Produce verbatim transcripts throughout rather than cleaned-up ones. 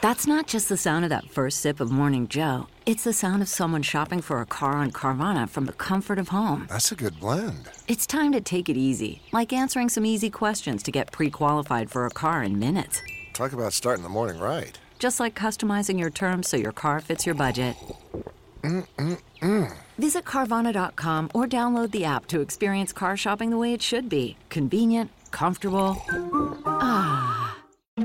That's not just the sound of that first sip of Morning Joe. It's the sound of someone shopping for a car on Carvana from the comfort of home. That's a good blend. It's time to take it easy, like answering some easy questions to get pre-qualified for a car in minutes. Talk about starting the morning right. Just like customizing your terms so your car fits your budget. Mm-mm-mm. Visit Carvana dot com or download the app to experience car shopping the way it should be. Convenient, comfortable. Ah.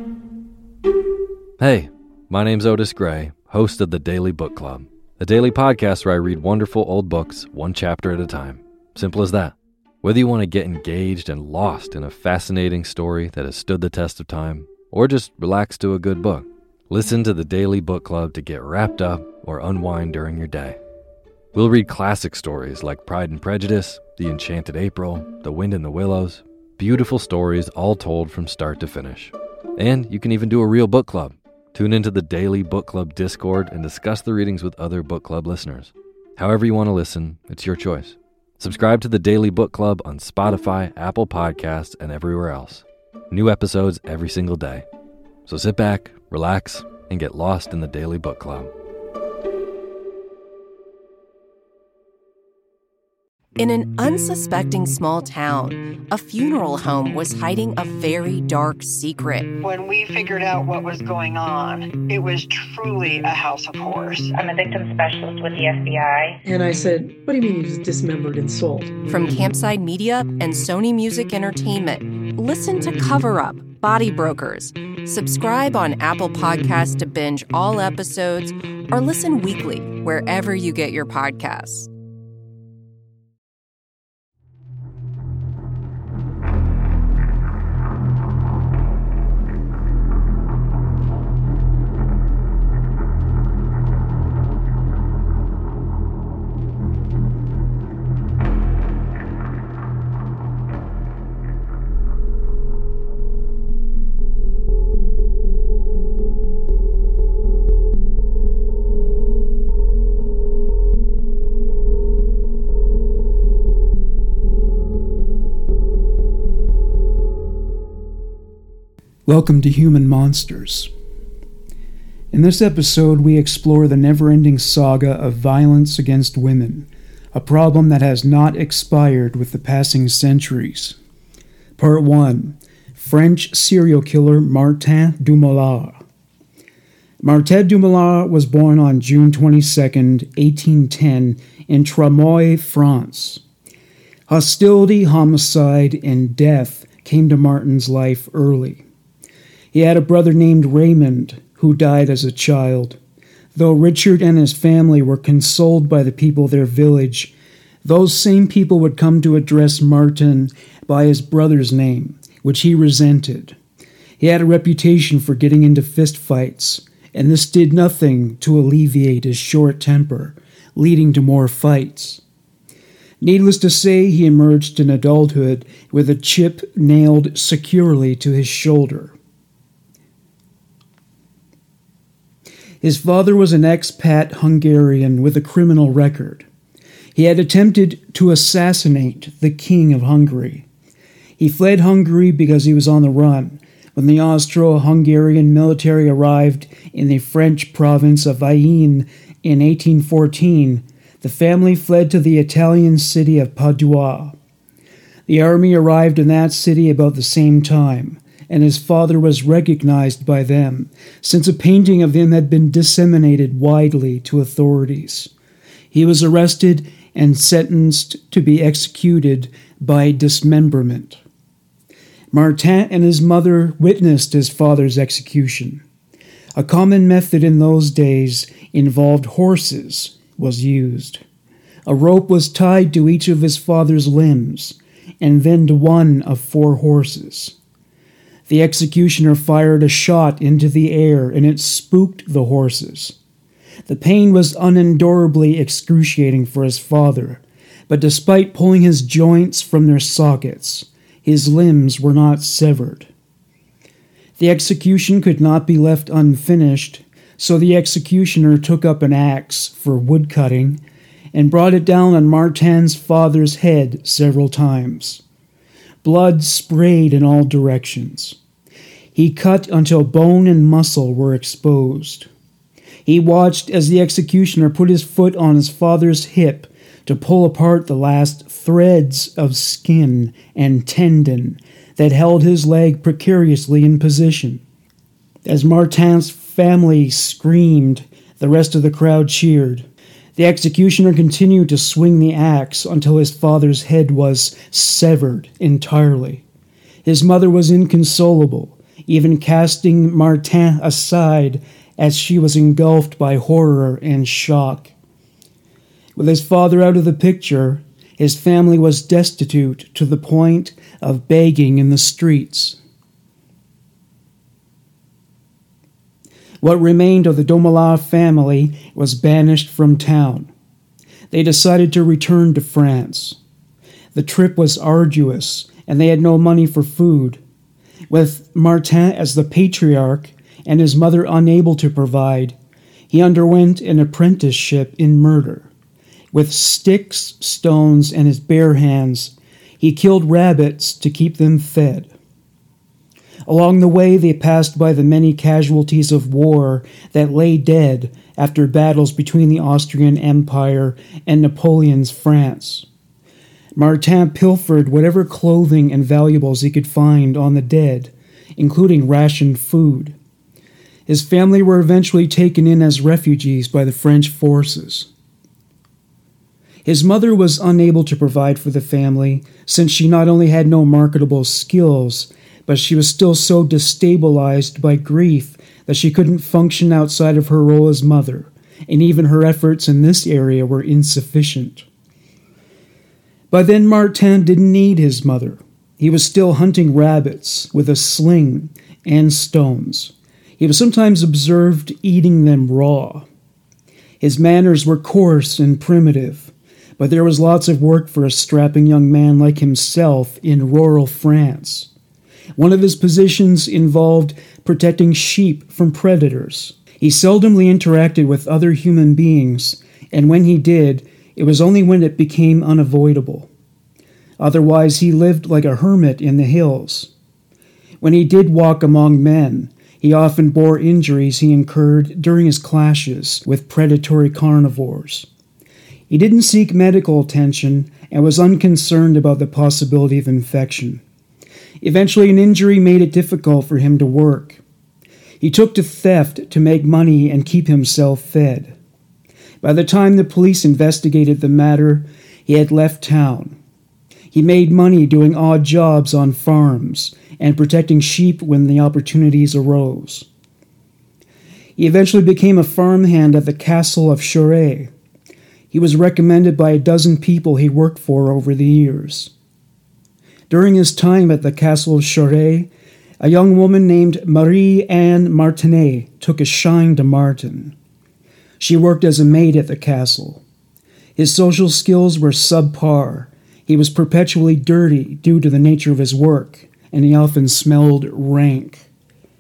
Hey, my name's Otis Gray, host of the Daily Book Club, a daily podcast where I read wonderful old books one chapter at a time. Simple as that. Whether you want to get engaged and lost in a fascinating story that has stood the test of time, or just relax to a good book, listen to the Daily Book Club to get wrapped up or unwind during your day. We'll read classic stories like Pride and Prejudice, The Enchanted April, The Wind in the Willows, beautiful stories all told from start to finish. And you can even do a real book club. Tune into the Daily Book Club Discord and discuss the readings with other book club listeners. However you want to listen, it's your choice. Subscribe to the Daily Book Club on Spotify, Apple Podcasts, and everywhere else. New episodes every single day. So sit back, relax, and get lost in the Daily Book Club. In an unsuspecting small town, a funeral home was hiding a very dark secret. When we figured out what was going on, it was truly a house of horrors. I'm a victim specialist with the F B I. And I said, what do you mean he was dismembered and sold? From Campside Media and Sony Music Entertainment, listen to Cover Up, Body Brokers. Subscribe on Apple Podcasts to binge all episodes, or listen weekly wherever you get your podcasts. Welcome to Human Monsters. In this episode, we explore the never-ending saga of violence against women, a problem that has not expired with the passing centuries. Part one. French serial killer Martin Dumoulin. Martin Dumoulin was born on June twenty-second, eighteen ten, in Tramoy, France. Hostility, homicide, and death came to Martin's life early. He had a brother named Raymond, who died as a child. Though Richard and his family were consoled by the people of their village, those same people would come to address Martin by his brother's name, which he resented. He had a reputation for getting into fistfights, and this did nothing to alleviate his short temper, leading to more fights. Needless to say, he emerged in adulthood with a chip nailed securely to his shoulder. His father was an expat Hungarian with a criminal record. He had attempted to assassinate the King of Hungary. He fled Hungary because he was on the run. When the Austro-Hungarian military arrived in the French province of Ain in eighteen fourteen, the family fled to the Italian city of Padua. The army arrived in that city about the same time, and his father was recognized by them, since a painting of him had been disseminated widely to authorities. He was arrested and sentenced to be executed by dismemberment. Martin and his mother witnessed his father's execution. A common method in those days involved horses was used. A rope was tied to each of his father's limbs, and then to one of four horses. The executioner fired a shot into the air, and it spooked the horses. The pain was unendurably excruciating for his father, but despite pulling his joints from their sockets, his limbs were not severed. The execution could not be left unfinished, so the executioner took up an axe for wood cutting and brought it down on Martin's father's head several times. Blood sprayed in all directions. He cut until bone and muscle were exposed. He watched as the executioner put his foot on his father's hip to pull apart the last threads of skin and tendon that held his leg precariously in position. As Martin's family screamed, the rest of the crowd cheered. The executioner continued to swing the axe until his father's head was severed entirely. His mother was inconsolable, even casting Martin aside as she was engulfed by horror and shock. With his father out of the picture, his family was destitute to the point of begging in the streets. What remained of the Dumoulin family was banished from town. They decided to return to France. The trip was arduous, and they had no money for food. With Martin as the patriarch and his mother unable to provide, he underwent an apprenticeship in murder. With sticks, stones, and his bare hands, he killed rabbits to keep them fed. Along the way, they passed by the many casualties of war that lay dead after battles between the Austrian Empire and Napoleon's France. Martin pilfered whatever clothing and valuables he could find on the dead, including rationed food. His family were eventually taken in as refugees by the French forces. His mother was unable to provide for the family since she not only had no marketable skills, but she was still so destabilized by grief that she couldn't function outside of her role as mother, and even her efforts in this area were insufficient. By then, Martin didn't need his mother. He was still hunting rabbits with a sling and stones. He was sometimes observed eating them raw. His manners were coarse and primitive, but there was lots of work for a strapping young man like himself in rural France. One of his positions involved protecting sheep from predators. He seldomly interacted with other human beings, and when he did, it was only when it became unavoidable. Otherwise, he lived like a hermit in the hills. When he did walk among men, he often bore injuries he incurred during his clashes with predatory carnivores. He didn't seek medical attention and was unconcerned about the possibility of infection. Eventually, an injury made it difficult for him to work. He took to theft to make money and keep himself fed. By the time the police investigated the matter, he had left town. He made money doing odd jobs on farms and protecting sheep when the opportunities arose. He eventually became a farmhand at the castle of Chauray. He was recommended by a dozen people he worked for over the years. During his time at the castle of Chauray, a young woman named Marie-Anne Martinet took a shine to Martin. She worked as a maid at the castle. His social skills were subpar. He was perpetually dirty due to the nature of his work, and he often smelled rank.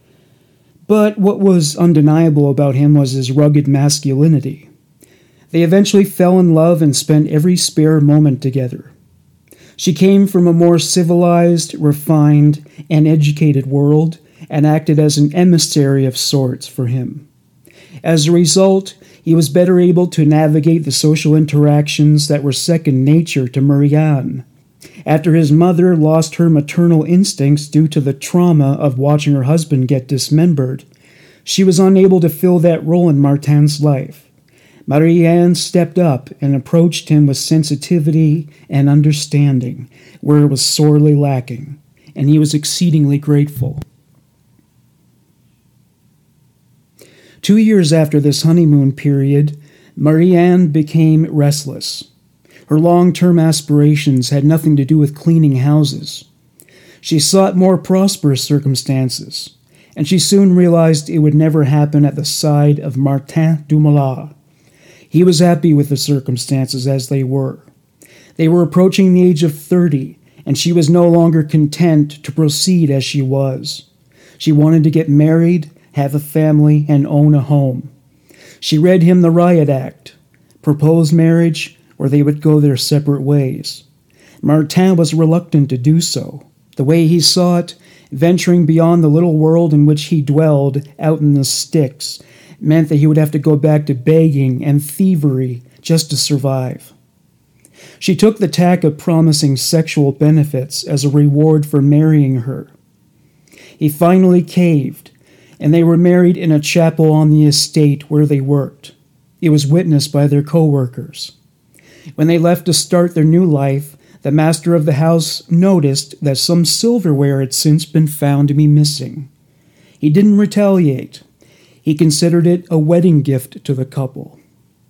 But what was undeniable about him was his rugged masculinity. They eventually fell in love and spent every spare moment together. She came from a more civilized, refined, and educated world and acted as an emissary of sorts for him. As a result, he was better able to navigate the social interactions that were second nature to Marie-Anne. After his mother lost her maternal instincts due to the trauma of watching her husband get dismembered, she was unable to fill that role in Martin's life. Marie-Anne stepped up and approached him with sensitivity and understanding, where it was sorely lacking, and he was exceedingly grateful. Two years after this honeymoon period, Marie-Anne became restless. Her long-term aspirations had nothing to do with cleaning houses. She sought more prosperous circumstances, and she soon realized it would never happen at the side of Martin Dumoulin. He was happy with the circumstances as they were. They were approaching the age of thirty, and she was no longer content to proceed as she was. She wanted to get married, have a family, and own a home. She read him the Riot Act, propose marriage, or they would go their separate ways. Martin was reluctant to do so. The way he saw it, Venturing beyond the little world in which he dwelled out in the sticks meant that he would have to go back to begging and thievery just to survive. She took the tack of promising sexual benefits as a reward for marrying her. He finally caved, and they were married in a chapel on the estate where they worked. It was witnessed by their co-workers. When they left to start their new life, the master of the house noticed that some silverware had since been found to be missing. He didn't retaliate. He considered it a wedding gift to the couple.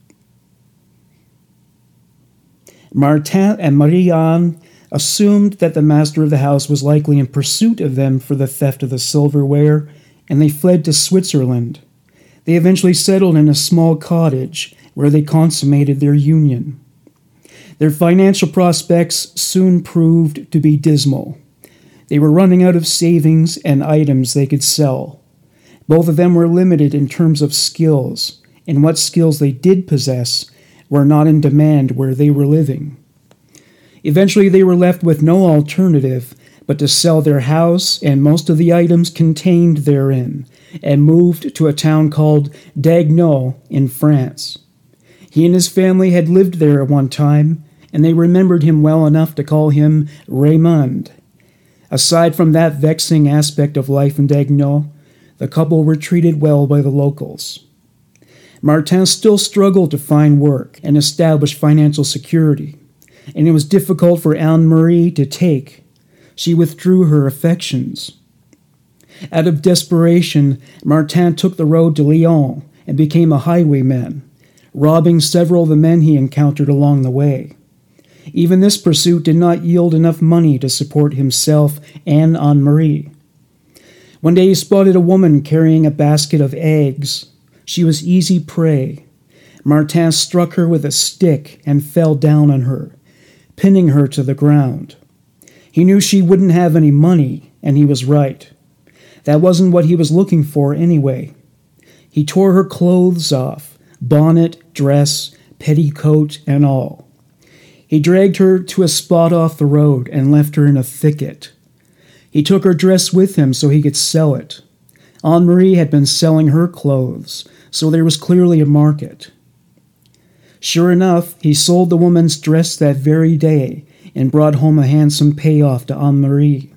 Martin and Marie-Anne assumed that the master of the house was likely in pursuit of them for the theft of the silverware, and they fled to Switzerland. They eventually settled in a small cottage where they consummated their union. Their financial prospects soon proved to be dismal. They were running out of savings and items they could sell. Both of them were limited in terms of skills, and what skills they did possess were not in demand where they were living. Eventually they were left with no alternative but to sell their house and most of the items contained therein, and moved to a town called Dagnau in France. He and his family had lived there at one time, and they remembered him well enough to call him Raymond. Aside from that vexing aspect of life in Dagnau, the couple were treated well by the locals. Martin still struggled to find work and establish financial security, and it was difficult for Anne-Marie to take. She withdrew her affections. Out of desperation, Martin took the road to Lyon and became a highwayman, robbing several of the men he encountered along the way. Even this pursuit did not yield enough money to support himself and Anne-Marie. One day he spotted a woman carrying a basket of eggs. She was easy prey. Martin struck her with a stick and fell down on her, pinning her to the ground. He knew she wouldn't have any money, and he was right. That wasn't what he was looking for anyway. He tore her clothes off, bonnet, dress, petticoat, and all. He dragged her to a spot off the road and left her in a thicket. He took her dress with him so he could sell it. Anne-Marie had been selling her clothes, so there was clearly a market. Sure enough, he sold the woman's dress that very day and brought home a handsome payoff to Anne-Marie.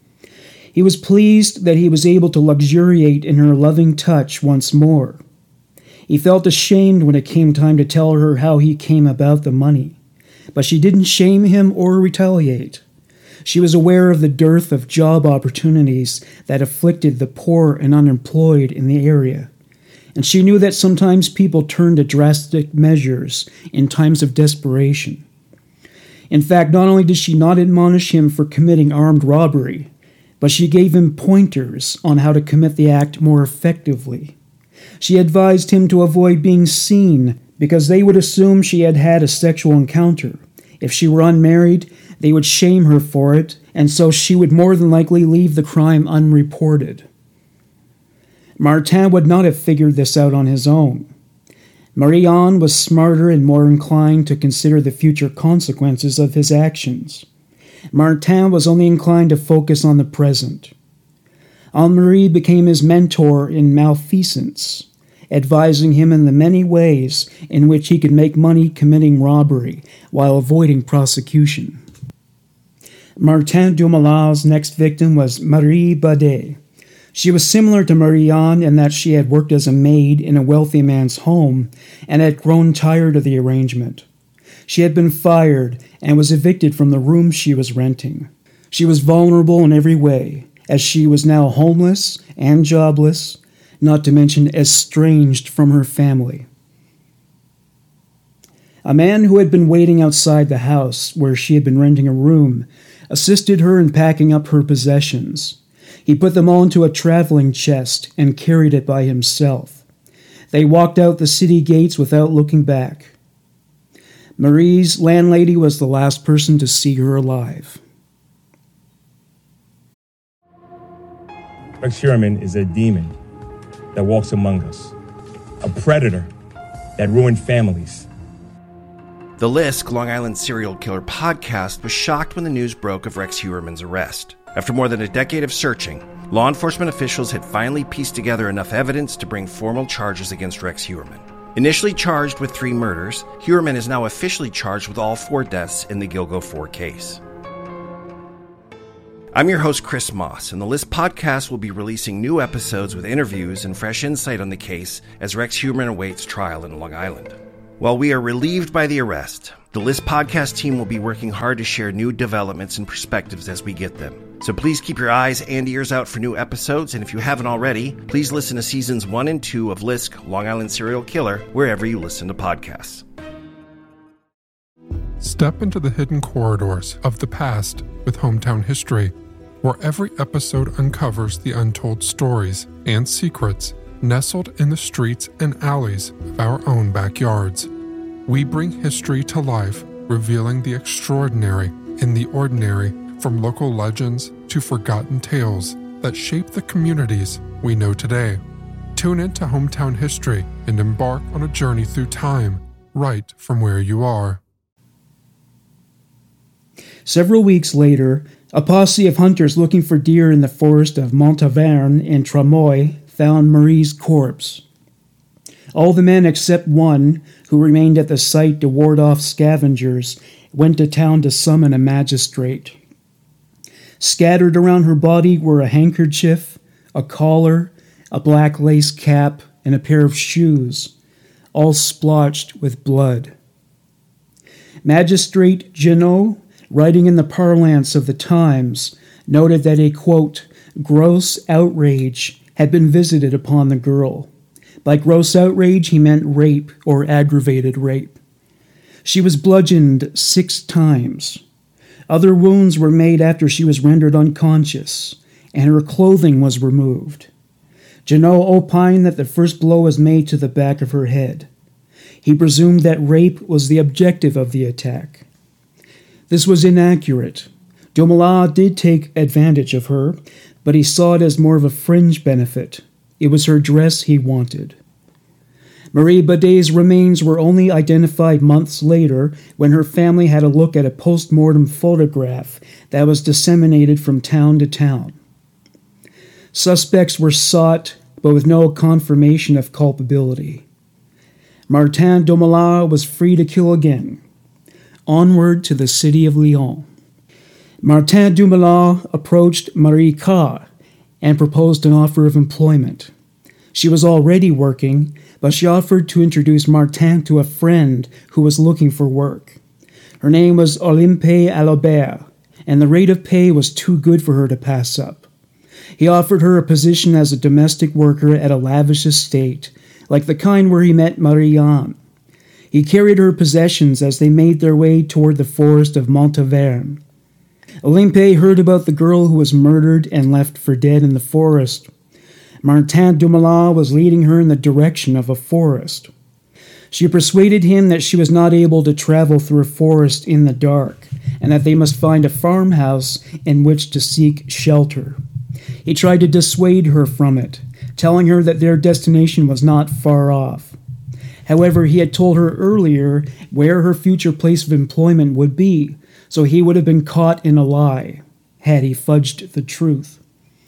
He was pleased that he was able to luxuriate in her loving touch once more. He felt ashamed when it came time to tell her how he came about the money, but she didn't shame him or retaliate. She was aware of the dearth of job opportunities that afflicted the poor and unemployed in the area, and she knew that sometimes people turn to drastic measures in times of desperation. In fact, not only did she not admonish him for committing armed robbery, but she gave him pointers on how to commit the act more effectively. She advised him to avoid being seen because they would assume she had had a sexual encounter. If she were unmarried, they would shame her for it, and so she would more than likely leave the crime unreported. Martin would not have figured this out on his own. Marie-Anne was smarter and more inclined to consider the future consequences of his actions. Martin was only inclined to focus on the present. Anne-Marie became his mentor in malfeasance, advising him in the many ways in which he could make money committing robbery while avoiding prosecution. Martin Dumoulin' next victim was Marie Badet. She was similar to Marie-Anne in that she had worked as a maid in a wealthy man's home and had grown tired of the arrangement. She had been fired and was evicted from the room she was renting. She was vulnerable in every way, as she was now homeless and jobless, not to mention estranged from her family. A man who had been waiting outside the house where she had been renting a room assisted her in packing up her possessions. He put them all into a traveling chest and carried it by himself. They walked out the city gates without looking back. Marie's landlady was the last person to see her alive. Rex Heuermann is a demon that walks among us, a predator that ruined families. The Lisk, Long Island serial killer podcast, was shocked when the news broke of Rex Heuermann's arrest. After more than a decade of searching, law enforcement officials had finally pieced together enough evidence to bring formal charges against Rex Heuermann. Initially charged with three murders, Heuermann is now officially charged with all four deaths in the Gilgo four case. I'm your host, Chris Moss, and the List podcast will be releasing new episodes with interviews and fresh insight on the case as Rex Heuermann awaits trial in Long Island. While we are relieved by the arrest, the List podcast team will be working hard to share new developments and perspectives as we get them. So please keep your eyes and ears out for new episodes, and if you haven't already, please listen to seasons one and two of Lisk, Long Island Serial Killer, wherever you listen to podcasts. Step into the hidden corridors of the past with Hometown History, where every episode uncovers the untold stories and secrets nestled in the streets and alleys of our own backyards. We bring history to life, revealing the extraordinary in the ordinary, from local legends to forgotten tales that shape the communities we know today. Tune into Hometown History and embark on a journey through time, right from where you are. Several weeks later, a posse of hunters looking for deer in the forest of Montauvergne in Tramoy found Marie's corpse. All the men except one, who remained at the site to ward off scavengers, went to town to summon a magistrate. Scattered around her body were a handkerchief, a collar, a black lace cap, and a pair of shoes, all splotched with blood. Magistrate Genot, writing in the parlance of the times, noted that a, quote, gross outrage had been visited upon the girl. By gross outrage, he meant rape or aggravated rape. She was bludgeoned six times. Other wounds were made after she was rendered unconscious, and her clothing was removed. Genot opined that the first blow was made to the back of her head. He presumed that rape was the objective of the attack. This was inaccurate. Dumoulin did take advantage of her, but he saw it as more of a fringe benefit. It was her dress he wanted. Marie Badet's remains were only identified months later when her family had a look at a post-mortem photograph that was disseminated from town to town. Suspects were sought, but with no confirmation of culpability. Martin Dumoulin was free to kill again. Onward to the city of Lyon. Martin Dumoulin approached Marie Carr and proposed an offer of employment. She was already working, but she offered to introduce Martin to a friend who was looking for work. Her name was Olympe Alobert, and the rate of pay was too good for her to pass up. He offered her a position as a domestic worker at a lavish estate, like the kind where he met Marie-Anne. He carried her possessions as they made their way toward the forest of Montauvergne. Olympe heard about the girl who was murdered and left for dead in the forest. Martin Dumoulin was leading her in the direction of a forest. She persuaded him that she was not able to travel through a forest in the dark, and that they must find a farmhouse in which to seek shelter. He tried to dissuade her from it, telling her that their destination was not far off. However, he had told her earlier where her future place of employment would be, so he would have been caught in a lie, had he fudged the truth.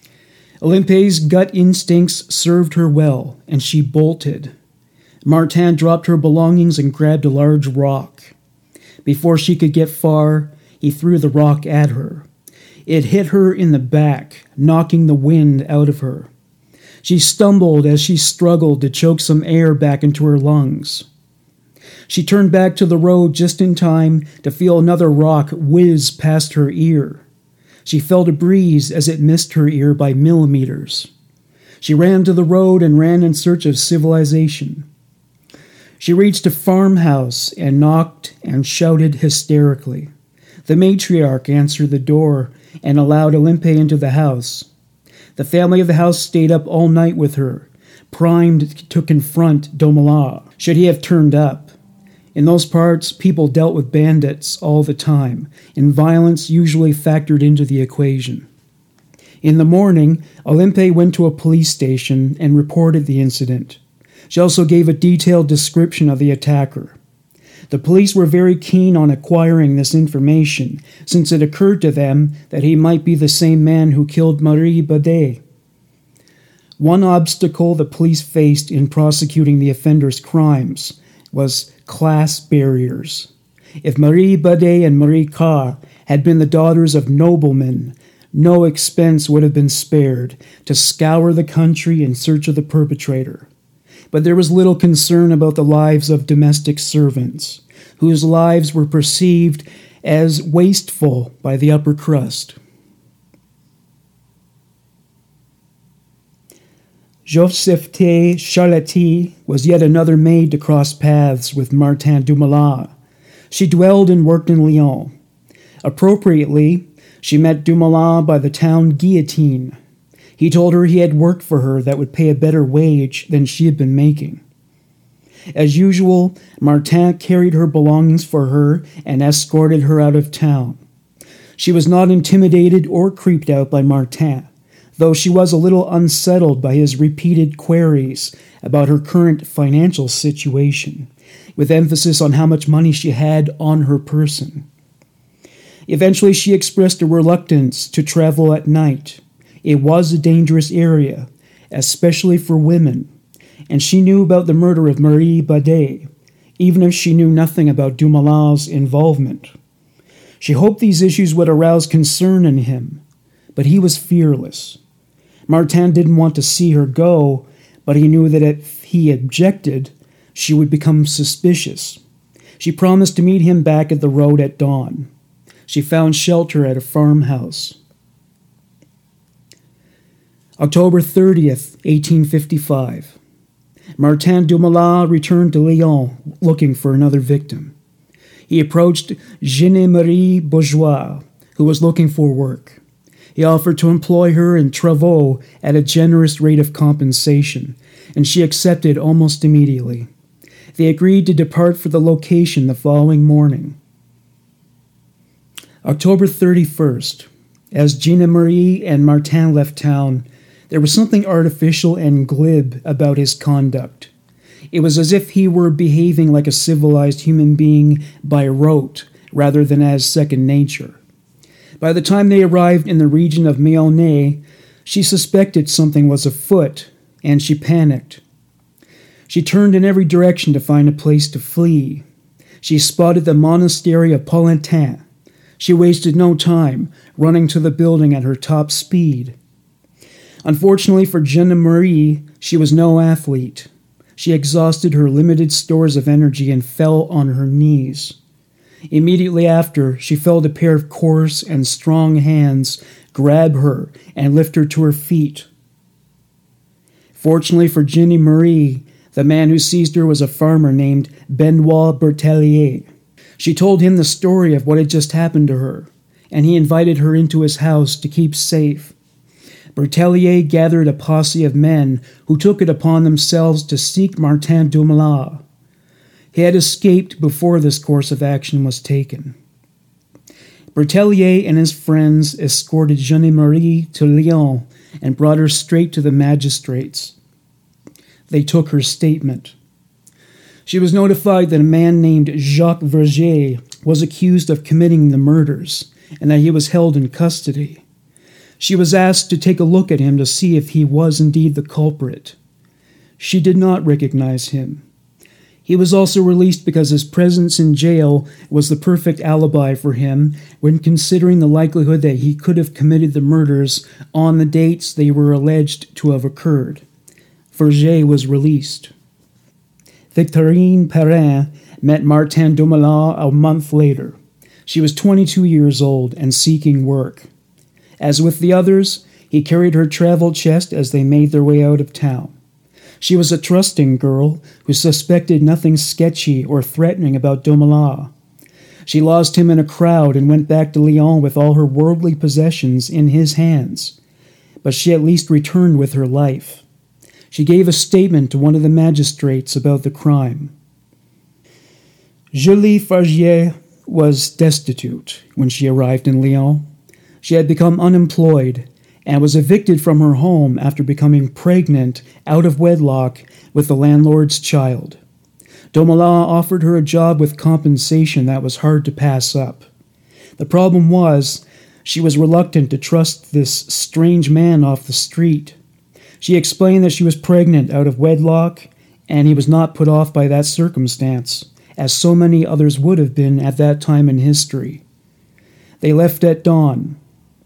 Olympe's gut instincts served her well, and she bolted. Martin dropped her belongings and grabbed a large rock. Before she could get far, he threw the rock at her. It hit her in the back, knocking the wind out of her. She stumbled as she struggled to choke some air back into her lungs. She turned back to the road just in time to feel another rock whiz past her ear. She felt a breeze as it missed her ear by millimeters. She ran to the road and ran in search of civilization. She reached a farmhouse and knocked and shouted hysterically. The matriarch answered the door and allowed Olympe into the house. The family of the house stayed up all night with her, primed to confront Dumoulin, should he have turned up. In those parts, people dealt with bandits all the time, and violence usually factored into the equation. In the morning, Olympe went to a police station and reported the incident. She also gave a detailed description of the attacker. The police were very keen on acquiring this information, since it occurred to them that he might be the same man who killed Marie Badet. One obstacle the police faced in prosecuting the offender's crimes was class barriers. If Marie Badet and Marie Carr had been the daughters of noblemen, no expense would have been spared to scour the country in search of the perpetrator. But there was little concern about the lives of domestic servants, whose lives were perceived as wasteful by the upper crust. Josephine Charlety was yet another maid to cross paths with Martin Dumoulin. She dwelled and worked in Lyon. Appropriately, she met Dumoulin by the town guillotine. He told her he had work for her that would pay a better wage than she had been making. As usual, Martin carried her belongings for her and escorted her out of town. She was not intimidated or creeped out by Martin, though she was a little unsettled by his repeated queries about her current financial situation, with emphasis on how much money she had on her person. Eventually, she expressed a reluctance to travel at night. It was a dangerous area, especially for women, and she knew about the murder of Marie Badet, even if she knew nothing about Dumoulin's involvement. She hoped these issues would arouse concern in him, but he was fearless. Martin didn't want to see her go, but he knew that if he objected, she would become suspicious. She promised to meet him back at the road at dawn. She found shelter at a farmhouse. October thirtieth, eighteen fifty-five. Martin Dumoulin returned to Lyon looking for another victim. He approached Jeanne-Marie Bourgeois, who was looking for work. He offered to employ her in travaux at a generous rate of compensation, and she accepted almost immediately. They agreed to depart for the location the following morning. October thirty-first. As Jeanne-Marie and Martin left town, there was something artificial and glib about his conduct. It was as if he were behaving like a civilized human being by rote, rather than as second nature. By the time they arrived in the region of Meaulnay, she suspected something was afoot, and she panicked. She turned in every direction to find a place to flee. She spotted the monastery of Paulentin. She wasted no time, running to the building at her top speed. Unfortunately for Jeanne-Marie, she was no athlete. She exhausted her limited stores of energy and fell on her knees. Immediately after, she felt a pair of coarse and strong hands grab her and lift her to her feet. Fortunately for Jeanne-Marie, the man who seized her was a farmer named Benoit Bertellier. She told him the story of what had just happened to her, and he invited her into his house to keep safe. Bertellier gathered a posse of men who took it upon themselves to seek Martin Dumoulin. He had escaped before this course of action was taken. Bertellier and his friends escorted Jeanne-Marie to Lyon and brought her straight to the magistrates. They took her statement. She was notified that a man named Jacques Verger was accused of committing the murders and that he was held in custody. She was asked to take a look at him to see if he was indeed the culprit. She did not recognize him. He was also released because his presence in jail was the perfect alibi for him when considering the likelihood that he could have committed the murders on the dates they were alleged to have occurred. Verger was released. Victorine Perrin met Martin Dumoulin a month later. She was twenty-two years old and seeking work. As with the others, he carried her travel chest as they made their way out of town. She was a trusting girl who suspected nothing sketchy or threatening about Dumoulin. She lost him in a crowd and went back to Lyon with all her worldly possessions in his hands. But she at least returned with her life. She gave a statement to one of the magistrates about the crime. Julie Fargier was destitute when she arrived in Lyon. She had become unemployed and was evicted from her home after becoming pregnant out of wedlock with the landlord's child. Dumoulin offered her a job with compensation that was hard to pass up. The problem was, she was reluctant to trust this strange man off the street. She explained that she was pregnant out of wedlock, and he was not put off by that circumstance, as so many others would have been at that time in history. They left at dawn.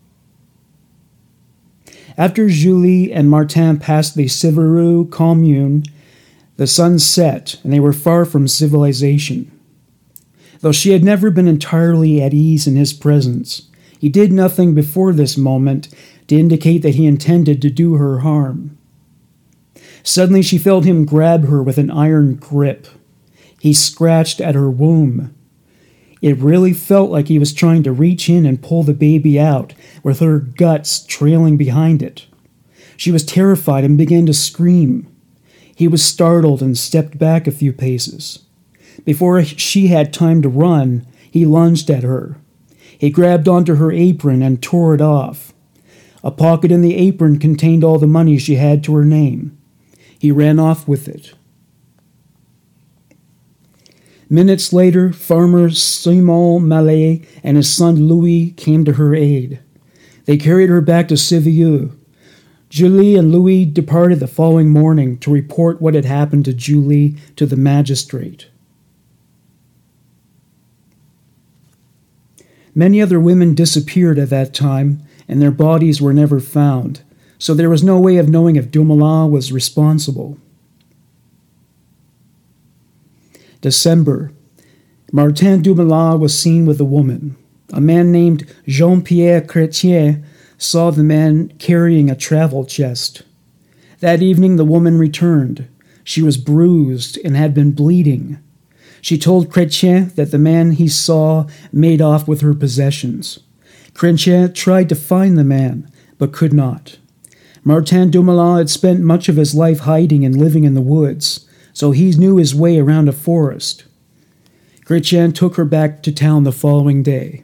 After Julie and Martin passed the Siveroux commune, the sun set, and they were far from civilization. Though she had never been entirely at ease in his presence, he did nothing before this moment to indicate that he intended to do her harm. Suddenly she felt him grab her with an iron grip. He scratched at her womb. It really felt like he was trying to reach in and pull the baby out, with her guts trailing behind it. She was terrified and began to scream. He was startled and stepped back a few paces. Before she had time to run, he lunged at her. He grabbed onto her apron and tore it off. A pocket in the apron contained all the money she had to her name. He ran off with it. Minutes later, farmer Simon Mallet and his son Louis came to her aid. They carried her back to Siveroux. Julie and Louis departed the following morning to report what had happened to Julie to the magistrate. Many other women disappeared at that time, and their bodies were never found, so there was no way of knowing if Dumoulin was responsible. December. Martin Dumoulin was seen with a woman. A man named Jean-Pierre Chrétien saw the man carrying a travel chest. That evening the woman returned. She was bruised and had been bleeding. She told Chrétien that the man he saw made off with her possessions. Chrétien tried to find the man, but could not. Martin Dumoulin had spent much of his life hiding and living in the woods, so he knew his way around a forest. Chrétien took her back to town the following day.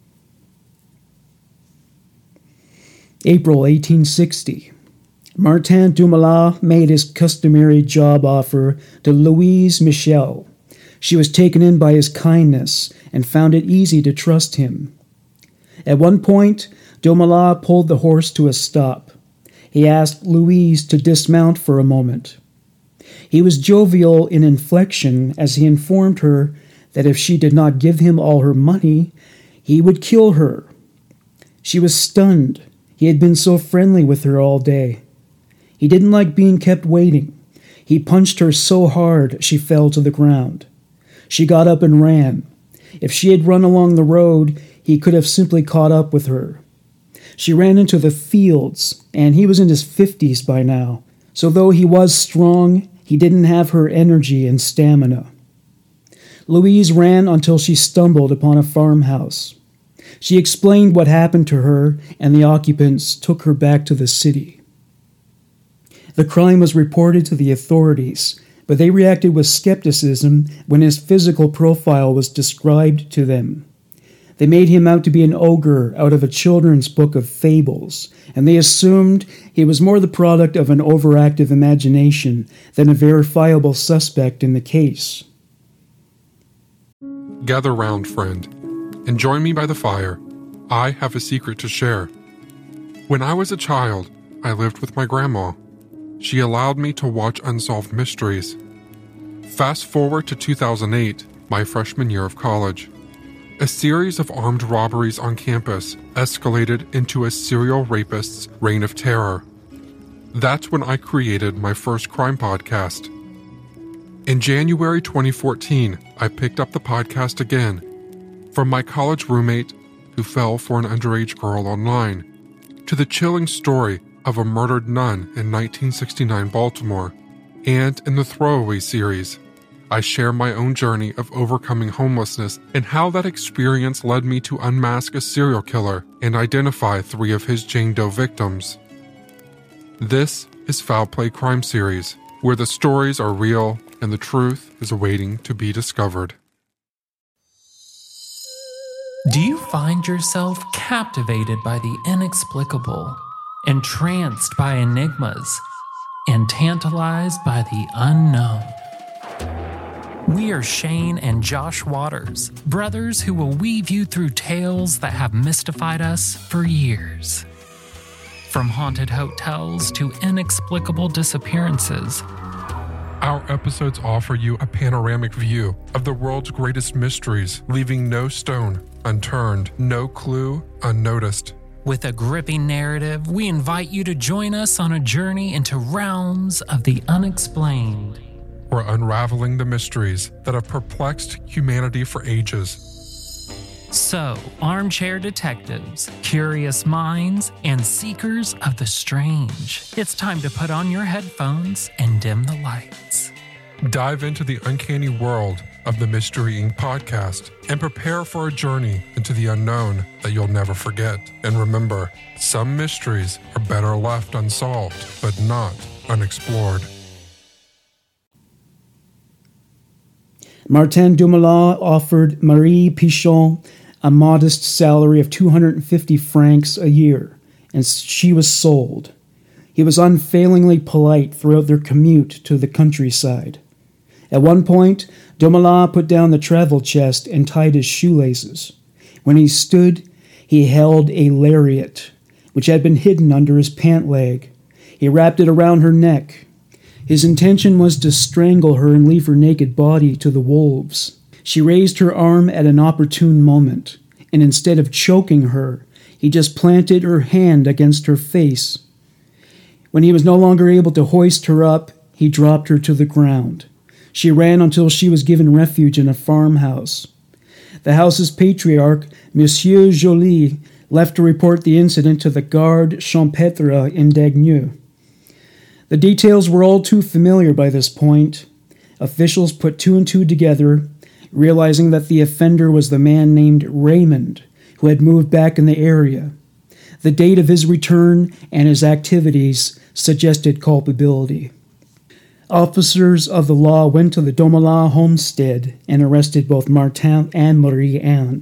April eighteen sixty. Martin Dumoulin made his customary job offer to Louise Michel. She was taken in by his kindness and found it easy to trust him. At one point, Dumoulin pulled the horse to a stop. He asked Louise to dismount for a moment. He was jovial in inflection as he informed her that if she did not give him all her money, he would kill her. She was stunned. He had been so friendly with her all day. He didn't like being kept waiting. He punched her so hard she fell to the ground. She got up and ran. If she had run along the road, he could have simply caught up with her. She ran into the fields, and he was in his fifties by now, so though he was strong, he didn't have her energy and stamina. Louise ran until she stumbled upon a farmhouse. She explained what happened to her, and the occupants took her back to the city. The crime was reported to the authorities, but they reacted with skepticism when his physical profile was described to them. They made him out to be an ogre out of a children's book of fables, and they assumed he was more the product of an overactive imagination than a verifiable suspect in the case. Gather round, friend, and join me by the fire. I have a secret to share. When I was a child, I lived with my grandma. She allowed me to watch unsolved mysteries. Fast forward to two thousand eight, my freshman year of college. A series of armed robberies on campus escalated into a serial rapist's reign of terror. That's when I created my first crime podcast. In January twenty fourteen, I picked up the podcast again from my college roommate who fell for an underage girl online, to the chilling story of a murdered nun in nineteen sixty-nine Baltimore, and in the Throwaway series, I share my own journey of overcoming homelessness and how that experience led me to unmask a serial killer and identify three of his Jane Doe victims. This is Foul Play Crime Series, where the stories are real and the truth is awaiting to be discovered. Do you find yourself captivated by the inexplicable, entranced by enigmas, and tantalized by the unknown? We are Shane and Josh Waters, brothers who will weave you through tales that have mystified us for years. From haunted hotels to inexplicable disappearances, our episodes offer you a panoramic view of the world's greatest mysteries, leaving no stone unturned, no clue unnoticed. With a gripping narrative, we invite you to join us on a journey into realms of the unexplained. We're unraveling the mysteries that have perplexed humanity for ages. So, armchair detectives, curious minds, and seekers of the strange, it's time to put on your headphones and dim the lights. Dive into the uncanny world of the Mystery Incorporated podcast and prepare for a journey into the unknown that you'll never forget. And remember, some mysteries are better left unsolved, but not unexplored. Martin Dumoulin offered Marie Pichon a modest salary of two hundred fifty francs a year, and she was sold. He was unfailingly polite throughout their commute to the countryside. At one point, Dumoulin put down the travel chest and tied his shoelaces. When he stood, he held a lariat, which had been hidden under his pant leg. He wrapped it around her neck. His intention was to strangle her and leave her naked body to the wolves. She raised her arm at an opportune moment, and instead of choking her, he just planted her hand against her face. When he was no longer able to hoist her up, he dropped her to the ground. She ran until she was given refuge in a farmhouse. The house's patriarch, Monsieur Joly, left to report the incident to the Garde Champêtre in Dagneux. The details were all too familiar by this point. Officials put two and two together, realizing that the offender was the man named Raymond, who had moved back in the area. The date of his return and his activities suggested culpability. Officers of the law went to the Dumoulin homestead and arrested both Martin and Marie-Anne.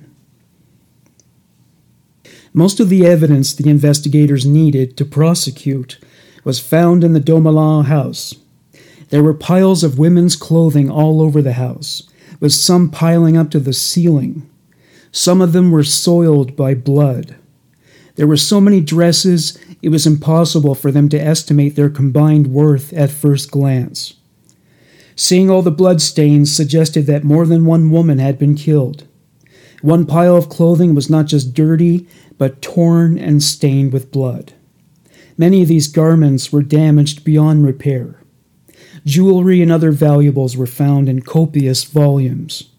Most of the evidence the investigators needed to prosecute was found in the Dumoulin house. There were piles of women's clothing all over the house, with some piling up to the ceiling. Some of them were soiled by blood. There were so many dresses, it was impossible for them to estimate their combined worth at first glance. Seeing all the bloodstains suggested that more than one woman had been killed. One pile of clothing was not just dirty, but torn and stained with blood. Many of these garments were damaged beyond repair. Jewelry and other valuables were found in copious volumes.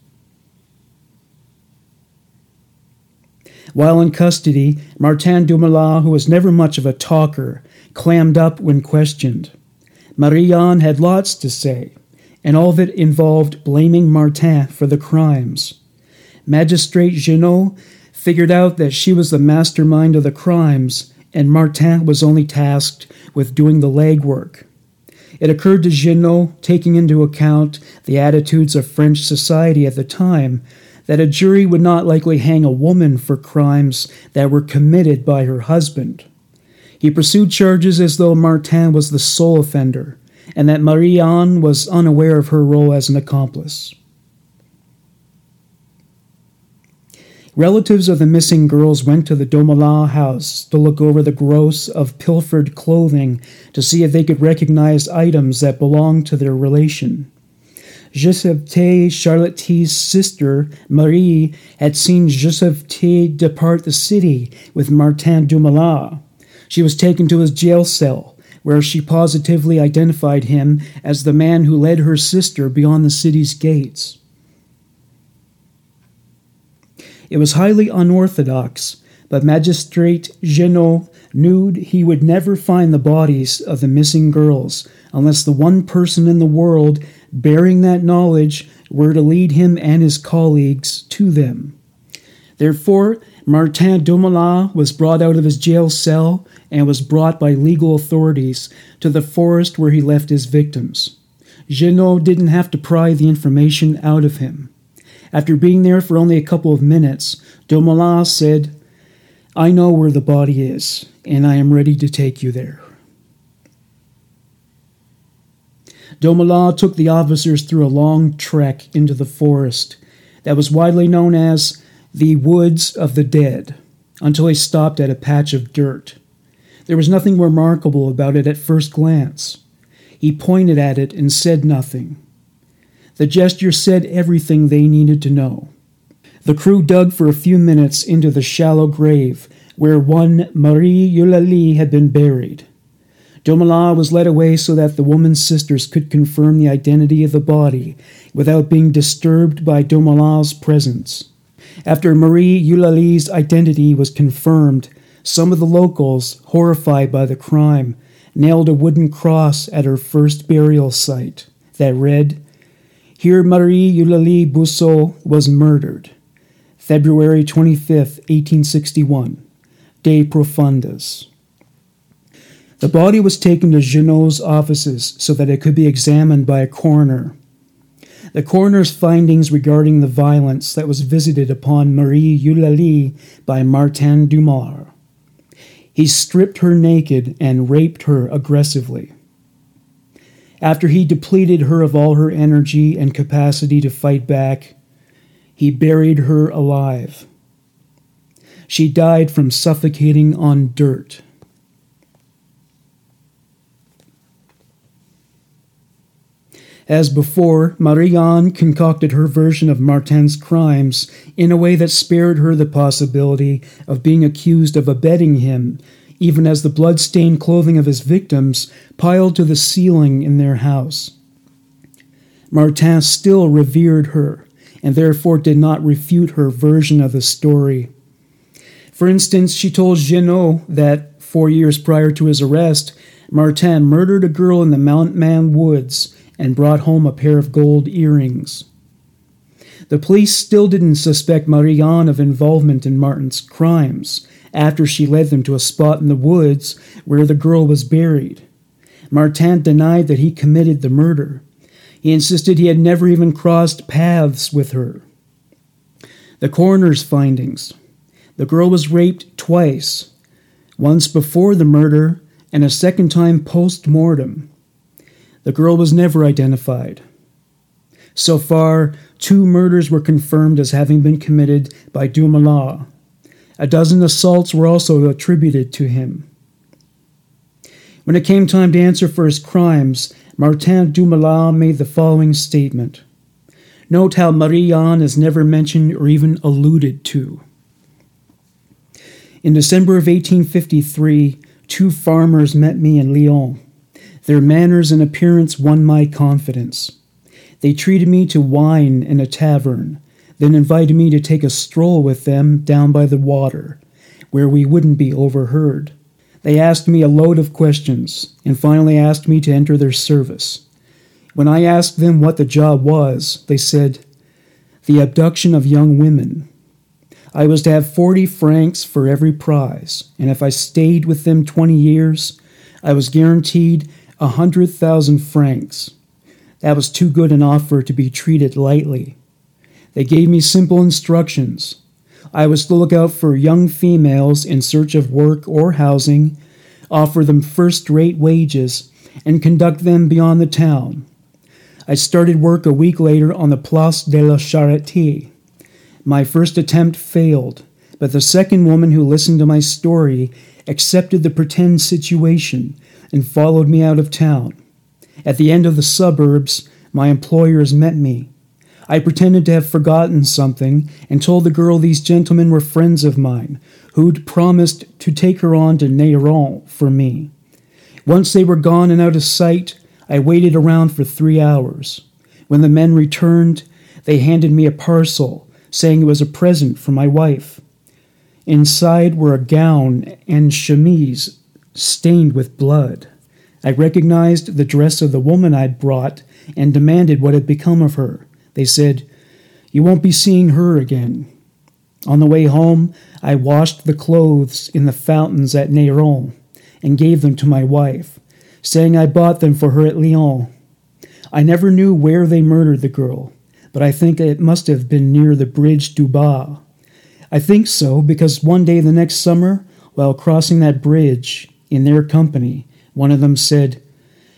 While in custody, Martin Dumoulin, who was never much of a talker, clammed up when questioned. Marie-Anne had lots to say, and all of it involved blaming Martin for the crimes. Magistrate Genot figured out that she was the mastermind of the crimes, and Martin was only tasked with doing the legwork. It occurred to Genot, taking into account the attitudes of French society at the time, that a jury would not likely hang a woman for crimes that were committed by her husband. He pursued charges as though Martin was the sole offender, and that Marie-Anne was unaware of her role as an accomplice. Relatives of the missing girls went to the Dumoulin house to look over the gross of pilfered clothing to see if they could recognize items that belonged to their relation. Josephte, Charlotte's sister, Marie, had seen Josephte depart the city with Martin Dumoulin. She was taken to his jail cell, where she positively identified him as the man who led her sister beyond the city's gates. It was highly unorthodox, but Magistrate Genot knew he would never find the bodies of the missing girls unless the one person in the world bearing that knowledge were to lead him and his colleagues to them. Therefore, Martin Dumoulin was brought out of his jail cell and was brought by legal authorities to the forest where he left his victims. Genot didn't have to pry the information out of him. After being there for only a couple of minutes, Dumoulin said, "I know where the body is, and I am ready to take you there." Domela took the officers through a long trek into the forest that was widely known as the Woods of the Dead, until he stopped at a patch of dirt. There was nothing remarkable about it at first glance. He pointed at it and said nothing. The gesture said everything they needed to know. The crew dug for a few minutes into the shallow grave where one Marie Eulalie had been buried. Domela was led away so that the woman's sisters could confirm the identity of the body without being disturbed by Domela's presence. After Marie Eulalie's identity was confirmed, some of the locals, horrified by the crime, nailed a wooden cross at her first burial site that read, "Here Marie Eulalie Busseau was murdered. February twenty-fifth, eighteen sixty-one. De Profundis." The body was taken to Jeannot's offices so that it could be examined by a coroner. The coroner's findings regarding the violence that was visited upon Marie Eulalie by Martin Dumas. He stripped her naked and raped her aggressively. After he depleted her of all her energy and capacity to fight back, he buried her alive. She died from suffocating on dirt. As before, Marie-Anne concocted her version of Martin's crimes in a way that spared her the possibility of being accused of abetting him, even as the blood-stained clothing of his victims piled to the ceiling in their house. Martin still revered her, and therefore did not refute her version of the story. For instance, she told Jeannot that, four years prior to his arrest, Martin murdered a girl in the Mount Man woods and brought home a pair of gold earrings. The police still didn't suspect Marie-Anne of involvement in Martin's crimes after she led them to a spot in the woods where the girl was buried. Martin denied that he committed the murder. He insisted he had never even crossed paths with her. The coroner's findings. The girl was raped twice, once before the murder and a second time post-mortem. The girl was never identified. So far, two murders were confirmed as having been committed by Dumas. A dozen assaults were also attributed to him. When it came time to answer for his crimes, Martin Dumas made the following statement. Note how Marie-Anne is never mentioned or even alluded to. In December of eighteen fifty-three, two farmers met me in Lyon. Their manners and appearance won my confidence. They treated me to wine in a tavern, then invited me to take a stroll with them down by the water, where we wouldn't be overheard. They asked me a load of questions, and finally asked me to enter their service. When I asked them what the job was, they said, "The abduction of young women." I was to have forty francs for every prize, and if I stayed with them twenty years, I was guaranteed a hundred thousand francs. That was too good an offer to be treated lightly. They gave me simple instructions. I was to look out for young females in search of work or housing, offer them first-rate wages, and conduct them beyond the town. I started work a week later on the Place de la Charité. My first attempt failed, but the second woman who listened to my story accepted the pretend situation and followed me out of town. At the end of the suburbs, my employers met me. I pretended to have forgotten something and told the girl these gentlemen were friends of mine, who'd promised to take her on to Neyron for me. Once they were gone and out of sight, I waited around for three hours. When the men returned, they handed me a parcel, saying it was a present for my wife. Inside were a gown and chemise stained with blood. I recognized the dress of the woman I'd brought and demanded what had become of her. They said, "You won't be seeing her again." On the way home, I washed the clothes in the fountains at Neyron and gave them to my wife, saying I bought them for her at Lyon. I never knew where they murdered the girl, but I think it must have been near the bridge du Bas. I think so because one day the next summer, while crossing that bridge, in their company, one of them said,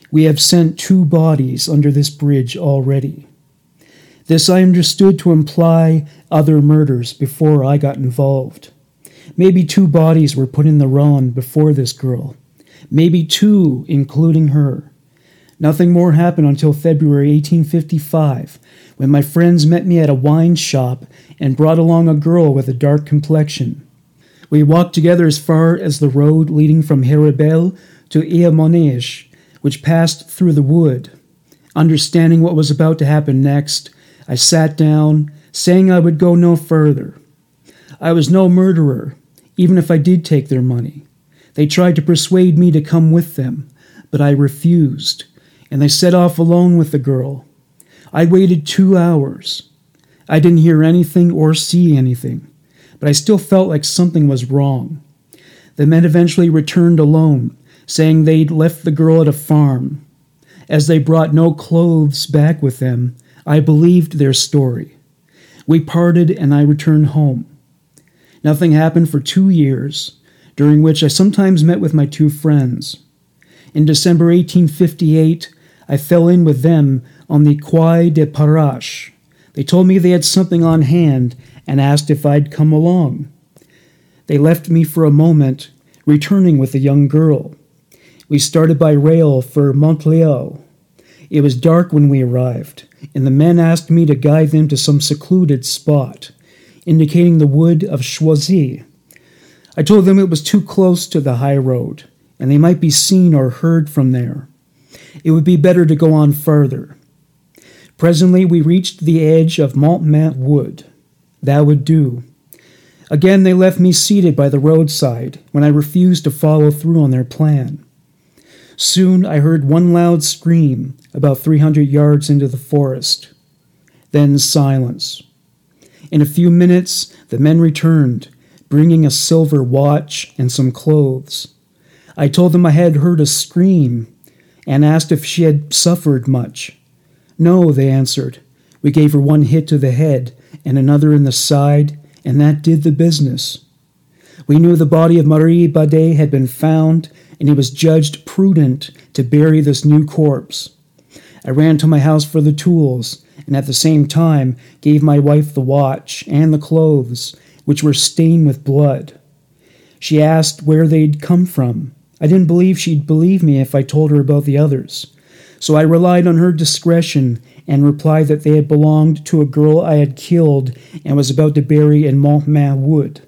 We have sent two bodies under this bridge already. This I understood to imply other murders before I got involved. Maybe two bodies were put in the Rhone before this girl. Maybe two, including her. Nothing more happened until February eighteen fifty-five, when my friends met me at a wine shop and brought along a girl with a dark complexion. We walked together as far as the road leading from Heribel to Iamonege, which passed through the wood. Understanding what was about to happen next, I sat down, saying I would go no further. I was no murderer, even if I did take their money. They tried to persuade me to come with them, but I refused, and they set off alone with the girl. I waited two hours. I didn't hear anything or see anything, but I still felt like something was wrong. The men eventually returned alone, saying they'd left the girl at a farm. As they brought no clothes back with them, I believed their story. We parted and I returned home. Nothing happened for two years, during which I sometimes met with my two friends. In December eighteen fifty-eight, I fell in with them on the Quai de Parache. They told me they had something on hand and asked if I'd come along. They left me for a moment, returning with a young girl. We started by rail for Montléo. It was dark when we arrived, and the men asked me to guide them to some secluded spot, indicating the wood of Choisy. I told them it was too close to the high road, and they might be seen or heard from there. It would be better to go on further. Presently we reached the edge of Montmain Wood. That would do. Again they left me seated by the roadside when I refused to follow through on their plan. Soon I heard one loud scream about three hundred yards into the forest. Then silence. In a few minutes the men returned, bringing a silver watch and some clothes. I told them I had heard a scream and asked if she had suffered much. No, they answered. We gave her one hit to the head and another in the side, and that did the business. We knew the body of Marie Badet had been found, and it was judged prudent to bury this new corpse. I ran to my house for the tools, and at the same time gave my wife the watch and the clothes, which were stained with blood. She asked where they'd come from. I didn't believe she'd believe me if I told her about the others, so I relied on her discretion and replied that they had belonged to a girl I had killed and was about to bury in Montmain Wood.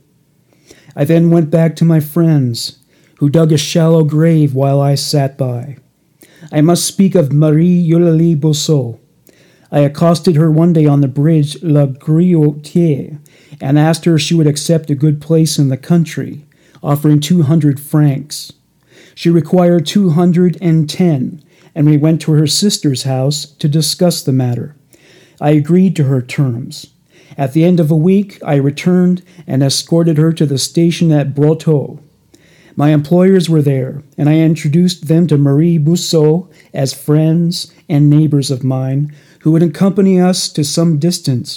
I then went back to my friends, who dug a shallow grave while I sat by. I must speak of Marie Eulalie Bousseau. I accosted her one day on the bridge La Griotière and asked her if she would accept a good place in the country, offering two hundred francs. She required two hundred and ten, and we went to her sister's house to discuss the matter. I agreed to her terms. At the end of a week, I returned and escorted her to the station at Brotteaux. My employers were there, and I introduced them to Marie Bousseau as friends and neighbors of mine who would accompany us to some distance.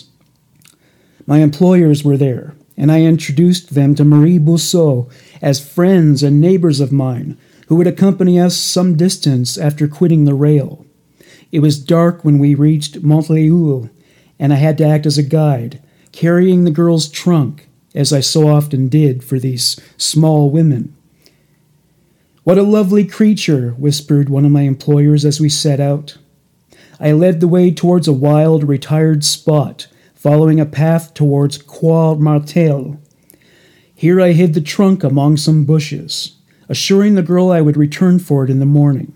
My employers were there, and I introduced them to Marie Bousseau as friends and neighbors of mine who would accompany us some distance after quitting the rail. It was dark when we reached Montléul, and I had to act as a guide, carrying the girl's trunk, as I so often did for these small women. "What a lovely creature," whispered one of my employers as we set out. I led the way towards a wild, retired spot, following a path towards Croix Martel. Here I hid the trunk among some bushes, assuring the girl I would return for it in the morning.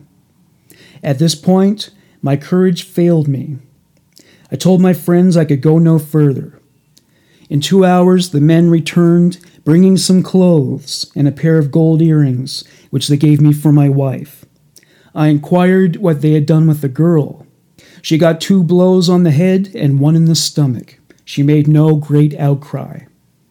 At this point, my courage failed me. I told my friends I could go no further. In two hours, the men returned, bringing some clothes and a pair of gold earrings, which they gave me for my wife. I inquired what they had done with the girl. She got two blows on the head and one in the stomach. She made no great outcry.